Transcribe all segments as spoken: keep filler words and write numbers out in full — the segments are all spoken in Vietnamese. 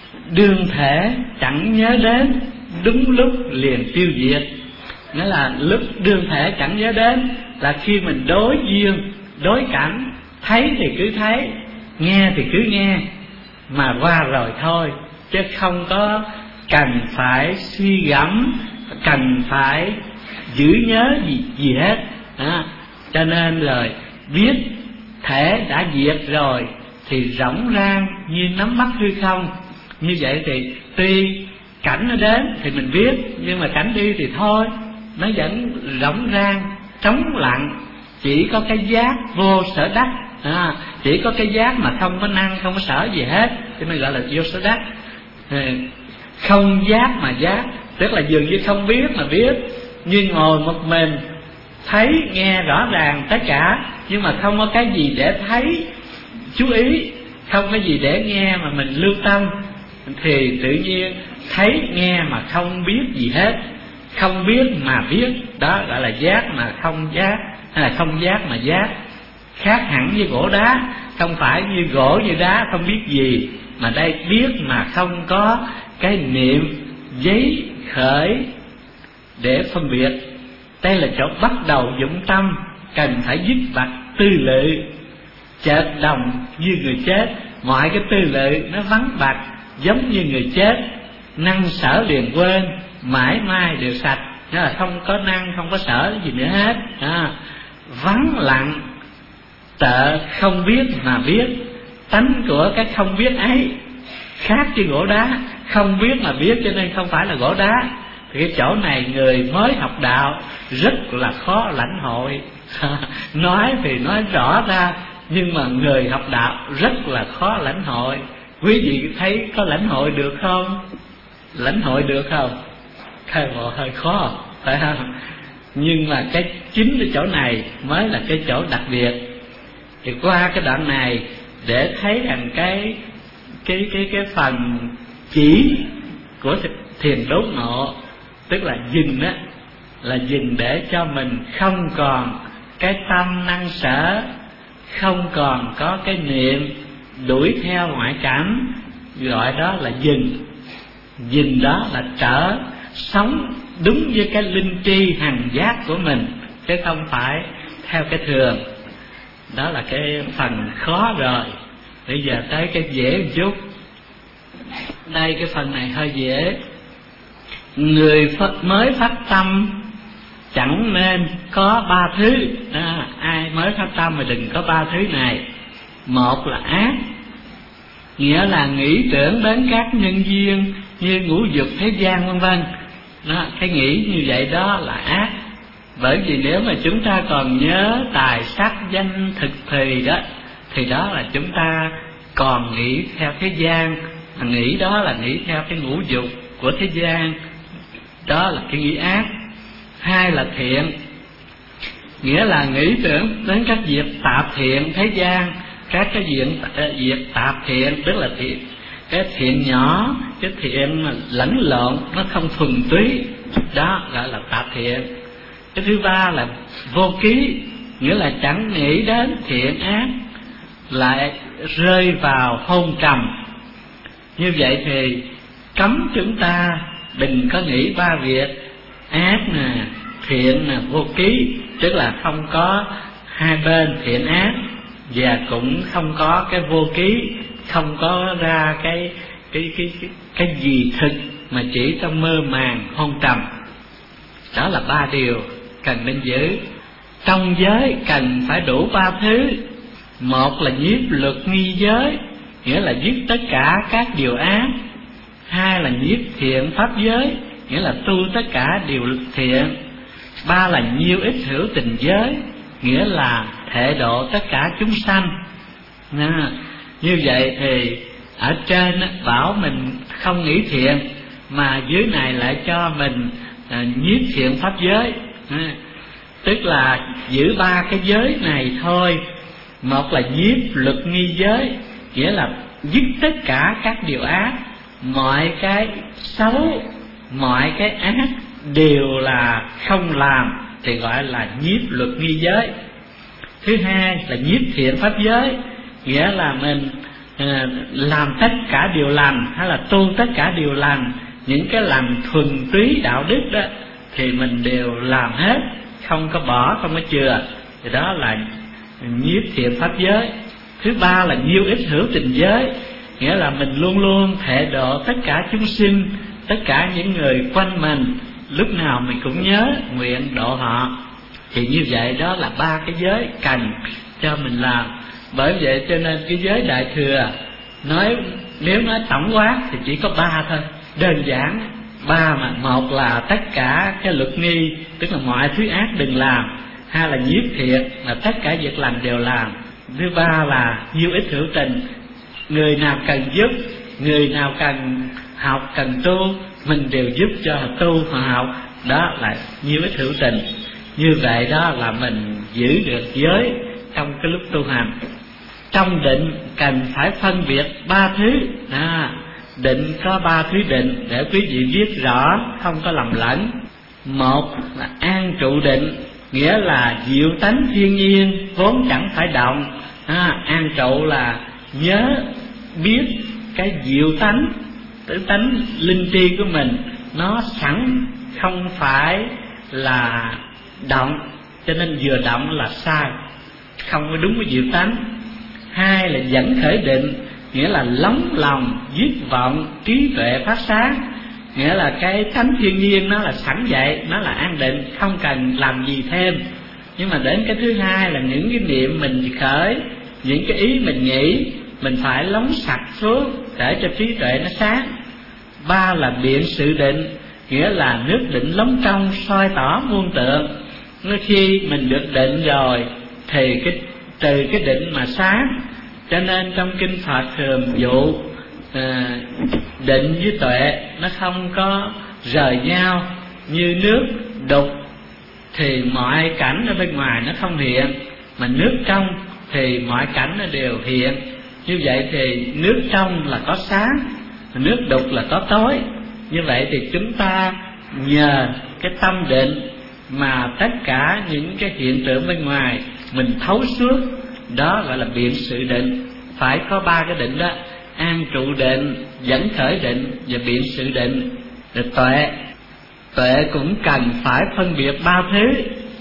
đương thể chẳng nhớ đến, đúng lúc liền tiêu diệt. Nghĩa là lúc đương thể chẳng nhớ đến là khi mình đối duyên, đối cảnh, thấy thì cứ thấy, nghe thì cứ nghe, mà qua rồi thôi, chứ không có cần phải suy gẫm, cần phải giữ nhớ gì, gì hết. À, cho nên rồi biết thể đã diệt rồi thì rỗng rang như nắm bắt hư không. Như vậy thì tuy cảnh nó đến thì mình biết, nhưng mà cảnh đi thì thôi, nó vẫn rỗng rang, trống lặng, chỉ có cái giác vô sở đắc. À, chỉ có cái giác mà không có năng, không có sở gì hết, cho nên gọi là vô sở đắc. À, không giác mà giác, tức là dường như không biết mà biết, như ngồi một mình thấy nghe rõ ràng tất cả, nhưng mà không có cái gì để thấy chú ý, không có gì để nghe mà mình lưu tâm, thì tự nhiên thấy nghe mà không biết gì hết, không biết mà biết, đó gọi là giác mà không giác, hay là không giác mà giác. Khác hẳn với gỗ đá, không phải như gỗ như đá không biết gì, mà đây biết mà không có cái niệm giấy khởi để phân biệt. Đây là chỗ bắt đầu dụng tâm, cần phải dứt bặt tư lự, chợt đồng như người chết. Mọi cái tư lự nó vắng bặt giống như người chết, năng sở liền quên, mãi mai đều sạch. Nó là không có năng, không có sở gì nữa hết. À, vắng lặng tợ không biết mà biết. Tánh của cái không biết ấy khác với gỗ đá, không biết mà biết cho nên không phải là gỗ đá. Thì cái chỗ này người mới học đạo rất là khó lãnh hội. Nói thì nói rõ ra, nhưng mà người học đạo rất là khó lãnh hội. Quý vị thấy có lãnh hội được không? Lãnh hội được không? Khai bộ hơi khó, phải không? Nhưng mà cái chính cái chỗ này mới là cái chỗ đặc biệt. Thì qua cái đoạn này để thấy rằng cái cái cái cái phần chỉ của thiền đốn ngộ, tức là dừng á, là dừng để cho mình không còn cái tâm năng sở, không còn có cái niệm đuổi theo ngoại cảnh, gọi đó là dừng. Dừng đó là trở sống đúng với cái linh tri hằng giác của mình, chứ không phải theo cái thường. Đó là cái phần khó rồi. Bây giờ tới cái dễ một chút. Đây cái phần này hơi dễ. Người mới phát tâm chẳng nên có ba thứ. À, ai mới phát tâm mà đừng có ba thứ này. Một là ác, nghĩa là nghĩ tưởng đến các nhân duyên như ngũ dục thế gian vân vân. Đó, cái nghĩ như vậy đó là ác. Bởi vì nếu mà chúng ta còn nhớ tài sắc danh thực thì đó, thì đó là chúng ta còn nghĩ theo thế gian. Mà nghĩ đó là nghĩ theo cái ngũ dục của thế gian, đó là cái nghĩ ác. Hai là thiện, nghĩa là nghĩ tưởng đến các việc tạp thiện thế gian, các cái diện việc tạp thiện, tức là thiện, cái thiện nhỏ, cái thiện mà lẫn lộn, nó không thuần túy, đó gọi là tạp thiện. Cái thứ ba là vô ký, nghĩa là chẳng nghĩ đến thiện ác, lại rơi vào hôn trầm. Như vậy thì cấm chúng ta đừng có nghĩ ba việc ác nè, thiện nè, vô ký, tức là không có hai bên thiện ác, và cũng không có cái vô ký, không có ra cái cái cái cái, cái gì thực, mà chỉ trong mơ màng hôn trầm. Đó là ba điều cần nên giữ. Trong giới cần phải đủ ba thứ. Một là nhiếp luật nghi giới, nghĩa là dứt tất cả các điều ác. Hai là nhiếp thiện pháp giới, nghĩa là tu tất cả điều thiện. Ba là nhiêu ít hữu tình giới, nghĩa là thệ độ tất cả chúng sanh. À, như vậy thì ở trên bảo mình không nghĩ thiện, mà dưới này lại cho mình à, nhiếp thiện pháp giới. À, tức là giữ ba cái giới này thôi. Một là nhiếp luật nghi giới, nghĩa là dứt tất cả các điều ác, mọi cái xấu, mọi cái ác đều là không làm, thì gọi là nhiếp luật nghi giới. Thứ hai là nhiếp thiện pháp giới, nghĩa là mình à, làm tất cả điều lành hay là tu tất cả điều lành, những cái làm thuần túy đạo đức đó thì mình đều làm hết, không có bỏ, không có chừa. Thì đó là nhiếp thiện pháp giới. Thứ ba là nhiêu ích hữu tình giới, nghĩa là mình luôn luôn thệ độ tất cả chúng sinh, tất cả những người quanh mình, lúc nào mình cũng nhớ nguyện độ họ. Thì như vậy đó là ba cái giới cần cho mình làm. Bởi vậy cho nên cái giới Đại Thừa nói, nếu nói tổng quát thì chỉ có ba thôi, đơn giản ba mà. Một là tất cả cái luật nghi, tức là mọi thứ ác đừng làm. Hai là nhiếp thiện, là tất cả việc lành đều làm. Thứ ba là nhiêu ích hữu tình, người nào cần giúp, người nào cần học, cần tu, mình đều giúp cho họ tu, họ học. Đó là nhiêu ích hữu tình. Như vậy đó là mình giữ được giới trong cái lúc tu hành. Trong định cần phải phân biệt ba thứ. à, Định có ba thứ định để quý vị viết rõ, không có lầm lẫn. Một là an trụ định, nghĩa là diệu tánh thiên nhiên vốn chẳng phải động. à, An trụ là nhớ biết cái diệu tánh, tự tánh linh tri của mình nó sẵn, không phải là động, cho nên vừa động là sai, không có đúng với diệu tánh. Hai là dẫn khởi định, nghĩa là lóng lòng dứt vọng trí tuệ phát sáng, nghĩa là cái tánh thiên nhiên nó là sẵn vậy, nó là an định, không cần làm gì thêm. Nhưng mà đến cái thứ hai là những cái niệm mình khởi, những cái ý mình nghĩ, mình phải lóng sạch xuống để cho trí tuệ nó sáng. Ba là biện sự định, nghĩa là nước định lóng trong soi tỏ muôn tượng. Nói khi mình được định rồi thì cái từ cái định mà sáng. Cho nên trong kinh Phật thường dụ à, định với tuệ nó không có rời nhau. Như nước đục thì mọi cảnh ở bên ngoài nó không hiện, mà nước trong thì mọi cảnh nó đều hiện. Như vậy thì nước trong là có sáng, nước đục là có tối. Như vậy thì chúng ta nhờ cái tâm định mà tất cả những cái hiện tượng bên ngoài mình thấu suốt, đó gọi là biện sự định. Phải có ba cái định đó: an trụ định, dẫn khởi định và biện sự định. Rồi tuệ, tuệ cũng cần phải phân biệt ba thứ.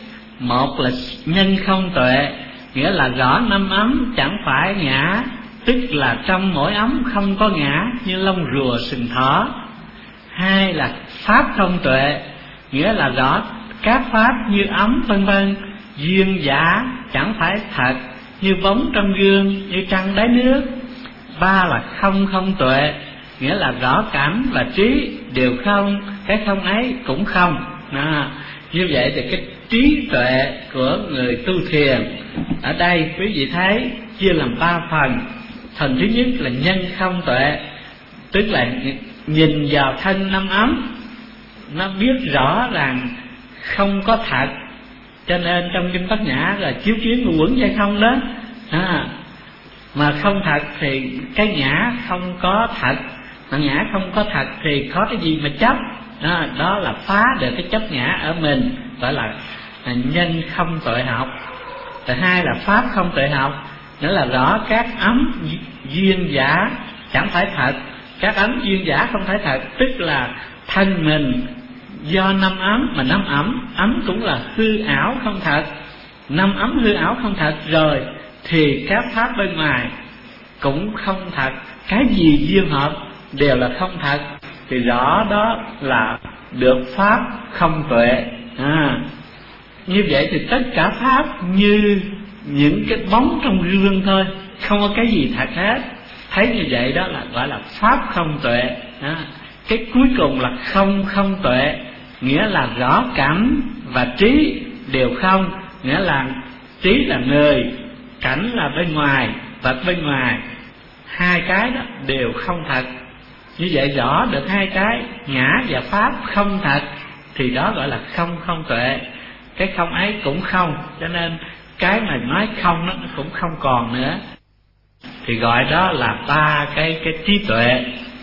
Một là nhân không tuệ, nghĩa là rõ năm ấm chẳng phải ngã, tức là trong mỗi ấm không có ngã như lông rùa sừng thỏ. Hai là pháp không tuệ, nghĩa là rõ các pháp như ấm vân vân duyên giả chẳng phải thật, như bóng trong gương, như trăng đáy nước. Ba là không không tuệ, nghĩa là rõ cảm và trí đều không, cái không ấy cũng không. à, Như vậy thì cái trí tuệ của người tu thiền ở đây quý vị thấy chia làm ba phần. Phần thứ nhất là nhân không tuệ, tức là nhìn vào thân năm ấm, nó biết rõ rằng không có thật. Cho nên trong kinh Bát Nhã là chiếu kiến quẩn hay không đó. à, Mà không thật thì cái nhã không có thật, mà nhã không có thật thì có cái gì mà chấp. Đó, đó là phá được cái chấp ngã ở mình, gọi là nhân không tuệ học. Thứ hai là pháp không tuệ học, nghĩa là rõ các ấm duyên giả chẳng phải thật. Các ấm duyên giả không phải thật, tức là thân mình do năm ấm, mà năm ấm ấm cũng là hư ảo không thật. Năm ấm hư ảo không thật rồi thì các pháp bên ngoài cũng không thật, cái gì duyên hợp đều là không thật. Thì rõ đó là được pháp không tuệ. à, Như vậy thì tất cả pháp như những cái bóng trong gương thôi, không có cái gì thật hết. Thấy như vậy đó là gọi là pháp không tuệ. à, Cái cuối cùng là không không tuệ, nghĩa là rõ cảm và trí đều không, nghĩa là trí là người, cảnh là bên ngoài, vật bên ngoài, hai cái đó đều không thật. Như vậy rõ được hai cái ngã và pháp không thật thì đó gọi là không không tuệ. Cái không ấy cũng không, cho nên cái mà nói không nó cũng không còn nữa, thì gọi đó là ba cái cái trí tuệ.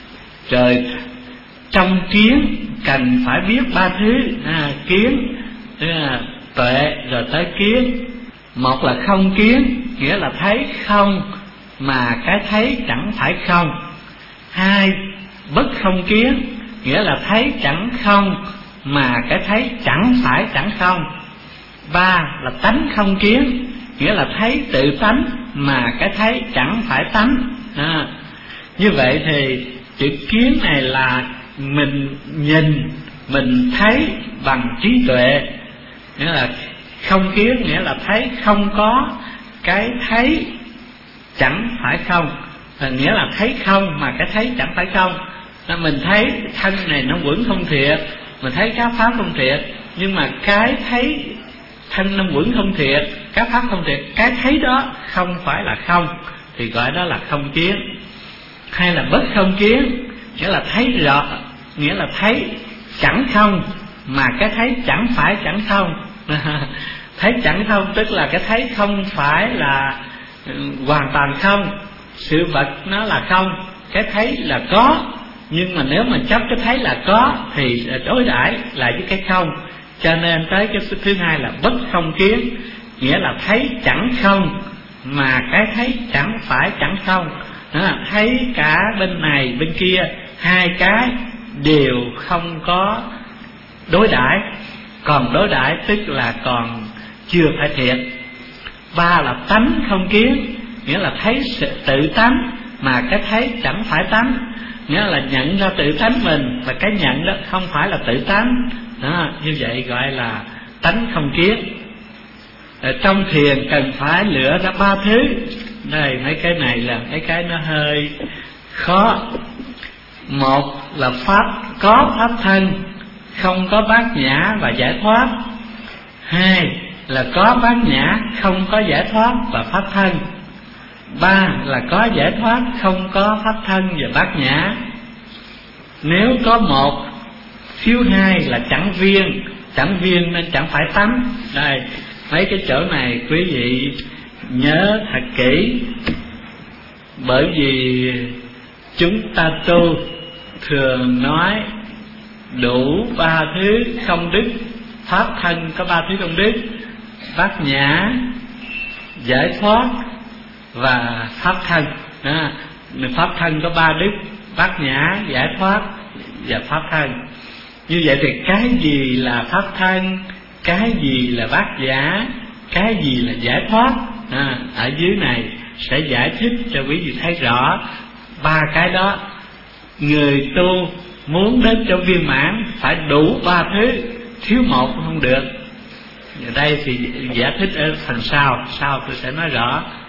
Rồi trong kiến cần phải biết ba thứ. à, Kiến tức là tuệ, rồi tới kiến. Một là không kiến, nghĩa là thấy không mà cái thấy chẳng phải không. Hai, bất không kiến, nghĩa là thấy chẳng không mà cái thấy chẳng phải chẳng không. Ba là tánh không kiến, nghĩa là thấy tự tánh mà cái thấy chẳng phải tánh. À, như vậy thì chữ kiến này là mình nhìn, mình thấy bằng trí tuệ. Nghĩa là không kiến nghĩa là thấy không có cái thấy chẳng phải không, nghĩa là thấy không mà cái thấy chẳng phải không. Nên mình thấy thân này nó quẩn không thiệt, mình thấy các pháp không thiệt, nhưng mà cái thấy thân nó quẩn không thiệt, các pháp không thiệt, cái thấy đó không phải là không, thì gọi đó là không kiến. Hay là bất không kiến, nghĩa là thấy rõ, nghĩa là thấy chẳng không mà cái thấy chẳng phải chẳng không. Thấy chẳng không tức là cái thấy không phải là hoàn toàn không, sự vật nó là không, cái thấy là có, nhưng mà nếu mà chấp cái thấy là có thì đối đãi lại với cái không. Cho nên tới cái thứ hai là bất không kiến, nghĩa là thấy chẳng không mà cái thấy chẳng phải chẳng không. À, thấy cả bên này bên kia, hai cái đều không có đối đãi, còn đối đãi tức là còn chưa phải thiệt. Ba là tánh không kiến, nghĩa là thấy sự tự tánh mà cái thấy chẳng phải tánh, nghĩa là nhận ra tự tánh mình và cái nhận đó không phải là tự tánh. Đó, như vậy gọi là tánh không kiến. Ở trong thiền cần phải lựa ra ba thứ. Đây, mấy cái này là mấy cái nó hơi khó. Một là pháp có pháp thân, không có bát nhã và giải thoát. Hai là có bát nhã, không có giải thoát và pháp thân. Ba là có giải thoát, không có pháp thân và bát nhã. Nếu có một thiếu hai là chẳng viên, chẳng viên nên chẳng phải tánh. Đây, mấy cái chỗ này quý vị nhớ thật kỹ, bởi vì chúng ta tu thường nói đủ ba thứ công đức. Pháp thân có ba thứ công đức: bát nhã, giải thoát và pháp thân. Đó, pháp thân có ba đức: bát nhã, giải thoát và pháp thân. Như vậy thì cái gì là pháp thân, cái gì là bát nhã, cái gì là giải thoát, à, ở dưới này sẽ giải thích cho quý vị thấy rõ ba cái đó. Người tu muốn đến cho viên mãn phải đủ ba thứ, thiếu một cũng không được. Ở đây thì giải thích ở phần sau, sau tôi sẽ nói rõ.